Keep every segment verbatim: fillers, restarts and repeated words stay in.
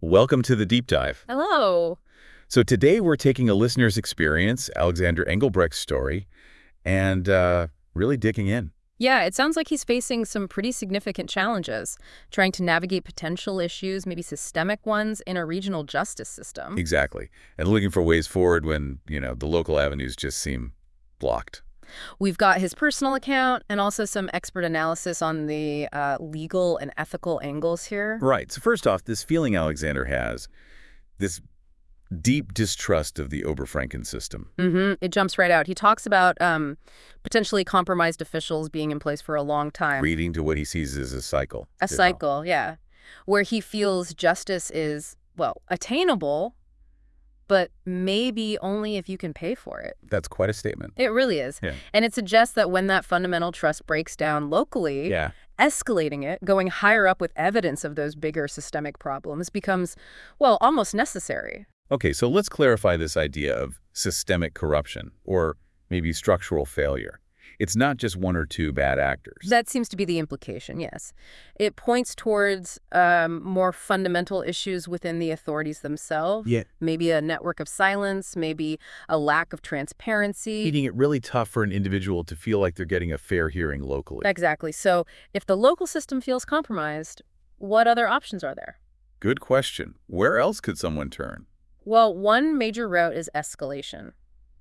Welcome to the Deep Dive. Hello. So today we're taking a listener's experience, Alexander Engelbrecht's story, and uh, really digging in. Yeah, it sounds like he's facing some pretty significant challenges, trying to navigate potential issues, maybe systemic ones, in a regional justice system. Exactly. And looking for ways forward when, you know, the local avenues just seem blocked. We've got his personal account and also some expert analysis on the uh, legal and ethical angles here. Right. So first off, this feeling Alexander has, this deep distrust of the Oberfranken system. Mm-hmm. It jumps right out. He talks about um, potentially compromised officials being in place for a long time. Leading to what he sees as a cycle. A cycle, yeah. Where he feels justice is, well, attainable, but maybe only if you can pay for it. That's quite a statement. It really is. Yeah. And it suggests that when that fundamental trust breaks down locally, Yeah. escalating it, going higher up with evidence of those bigger systemic problems becomes, well, almost necessary. Okay, so let's clarify this idea of systemic corruption, or maybe structural failure. It's not just one or two bad actors. That seems to be the implication, yes. It points towards um, more fundamental issues within the authorities themselves. Yeah. Maybe a network of silence, maybe a lack of transparency. Making it really tough for an individual to feel like they're getting a fair hearing locally. Exactly. So if the local system feels compromised, what other options are there? Good question. Where else could someone turn? Well, one major route is escalation,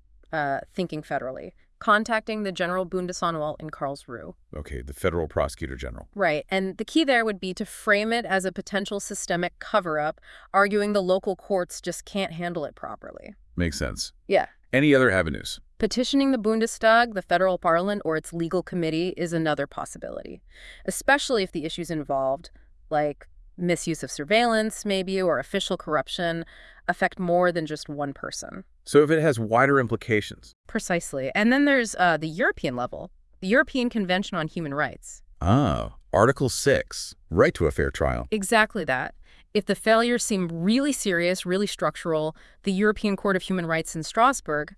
uh, thinking federally, contacting the General Bundesanwalt in Karlsruhe. Okay, the federal prosecutor general. Right, and the key there would be to frame it as a potential systemic cover-up, arguing the local courts just can't handle it properly. Makes sense. Yeah. Any other avenues? Petitioning the Bundestag, the federal parliament, or its legal committee is another possibility, especially if the issues involved, like misuse of surveillance, maybe, or official corruption, affect more than just one person. So if it has wider implications. Precisely. And then there's uh, the European level, the European Convention on Human Rights. Ah, Article six, right to a fair trial. Exactly that. If the failures seem really serious, really structural, the European Court of Human Rights in Strasbourg,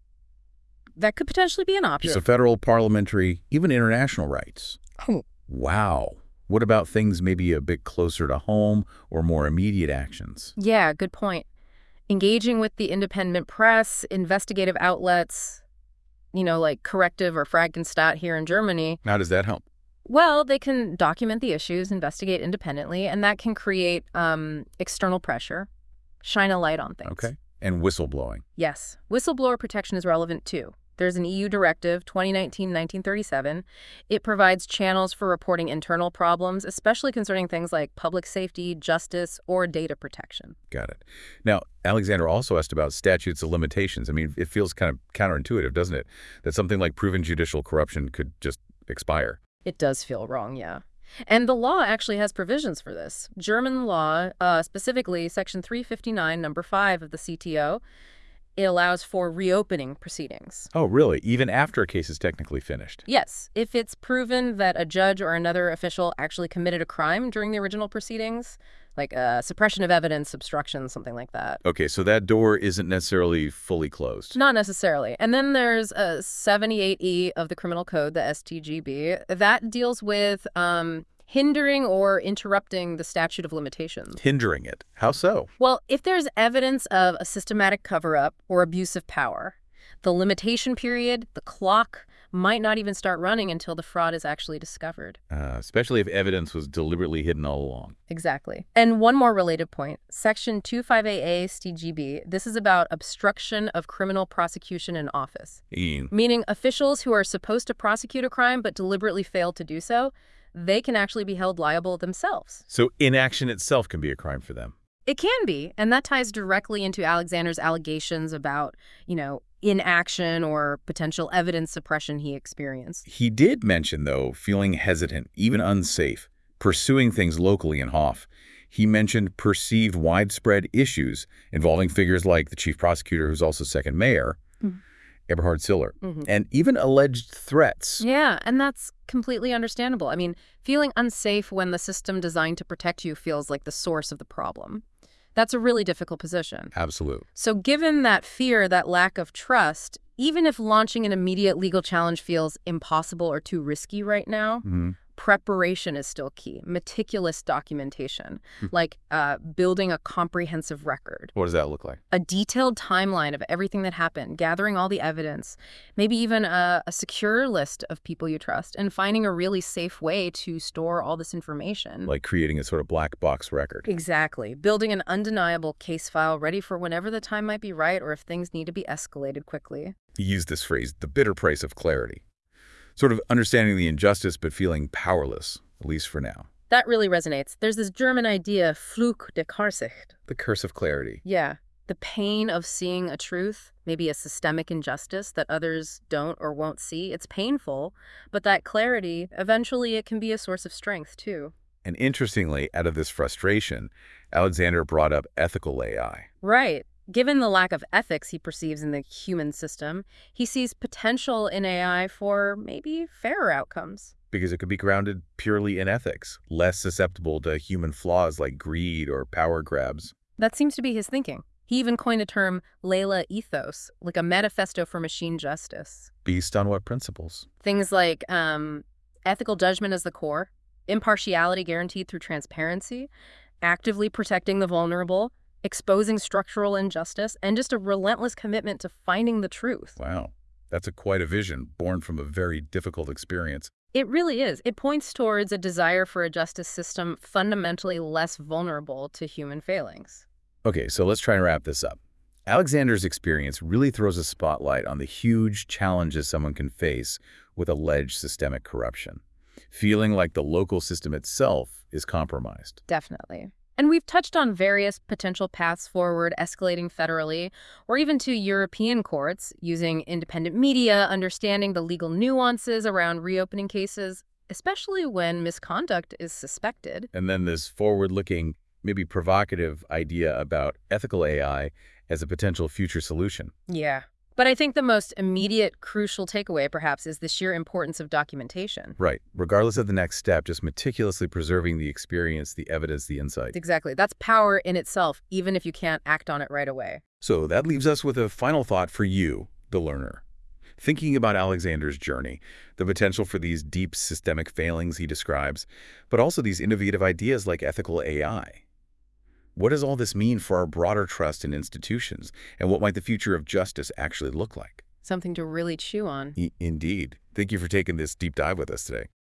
that could potentially be an option. So federal, parliamentary, even international rights. Oh. Wow. What about things maybe a bit closer to home or more immediate actions? Yeah, good point. Engaging with the independent press, investigative outlets, you know, like Corrective or Fragenstadt here in Germany. How does that help? Well, they can document the issues, investigate independently, and that can create um, external pressure, shine a light on things. Okay. And whistleblowing. Yes. Whistleblower protection is relevant, too. There's an E U directive, twenty nineteen nineteen thirty-seven. It provides channels for reporting internal problems, especially concerning things like public safety, justice, or data protection. Got it. Now, Alexander also asked about statutes of limitations. I mean, it feels kind of counterintuitive, doesn't it? That something like proven judicial corruption could just expire. It does feel wrong, yeah. And the law actually has provisions for this. German law, uh, specifically Section three fifty-nine, number five of the C T O, it allows for reopening proceedings. Oh, really? Even after a case is technically finished? Yes. If it's proven that a judge or another official actually committed a crime during the original proceedings, like uh, suppression of evidence, obstruction, something like that. Okay, so that door isn't necessarily fully closed. Not necessarily. And then there's uh, seventy-eight E of the Criminal Code, the S T G B. That deals with um, hindering or interrupting the statute of limitations. Hindering it? How so? Well, if there's evidence of a systematic cover-up or abuse of power, the limitation period, the clock, might not even start running until the fraud is actually discovered. Uh, especially if evidence was deliberately hidden all along. Exactly. And one more related point, Section twenty-five A A S T G B, this is about obstruction of criminal prosecution in office. Ian. Meaning officials who are supposed to prosecute a crime but deliberately fail to do so, they can actually be held liable themselves. So inaction itself can be a crime for them. It can be, and that ties directly into Alexander's allegations about, you know, inaction or potential evidence suppression he experienced. He did mention, though, feeling hesitant, even unsafe, pursuing things locally in Hof. He mentioned perceived widespread issues involving figures like the chief prosecutor, who's also second mayor, mm-hmm. Eberhard Siller, mm-hmm. and even alleged threats. Yeah, and that's completely understandable. I mean, feeling unsafe when the system designed to protect you feels like the source of the problem. That's a really difficult position. Absolutely. So given that fear, that lack of trust, even if launching an immediate legal challenge feels impossible or too risky right now, mm-hmm. Preparation is still key. Meticulous documentation, Hmm. like uh, building a comprehensive record. What does that look like? A detailed timeline of everything that happened, gathering all the evidence, maybe even a, a secure list of people you trust, and finding a really safe way to store all this information. Like creating a sort of black box record. Exactly. Building an undeniable case file ready for whenever the time might be right or if things need to be escalated quickly. He used this phrase, the bitter price of clarity. Sort of understanding the injustice but feeling powerless, at least for now. That really resonates. There's this German idea, Fluch der Klarsicht. The curse of clarity. Yeah. The pain of seeing a truth, maybe a systemic injustice that others don't or won't see. It's painful, but that clarity, eventually it can be a source of strength, too. And interestingly, out of this frustration, Alexander brought up ethical A I. Right. Given the lack of ethics he perceives in the human system, he sees potential in A I for maybe fairer outcomes. Because it could be grounded purely in ethics, less susceptible to human flaws like greed or power grabs. That seems to be his thinking. He even coined a term, Layla ethos, like a manifesto for machine justice. Based on what principles? Things like um, ethical judgment as the core, impartiality guaranteed through transparency, actively protecting the vulnerable, exposing structural injustice, and just a relentless commitment to finding the truth. Wow, that's a quite a vision, born from a very difficult experience. It really is. It points towards a desire for a justice system fundamentally less vulnerable to human failings. Okay, so let's try and wrap this up. Alexander's experience really throws a spotlight on the huge challenges someone can face with alleged systemic corruption, feeling like the local system itself is compromised. Definitely. And we've touched on various potential paths forward, escalating federally, or even to European courts, using independent media, understanding the legal nuances around reopening cases, especially when misconduct is suspected. And then this forward-looking, maybe provocative idea about ethical A I as a potential future solution. Yeah. But I think the most immediate, crucial takeaway, perhaps, is the sheer importance of documentation. Right. Regardless of the next step, just meticulously preserving the experience, the evidence, the insight. Exactly. That's power in itself, even if you can't act on it right away. So that leaves us with a final thought for you, the learner. Thinking about Alexander's journey, the potential for these deep systemic failings he describes, but also these innovative ideas like ethical A I. What does all this mean for our broader trust in institutions, and what might the future of justice actually look like? Something to really chew on. I- indeed. Thank you for taking this deep dive with us today.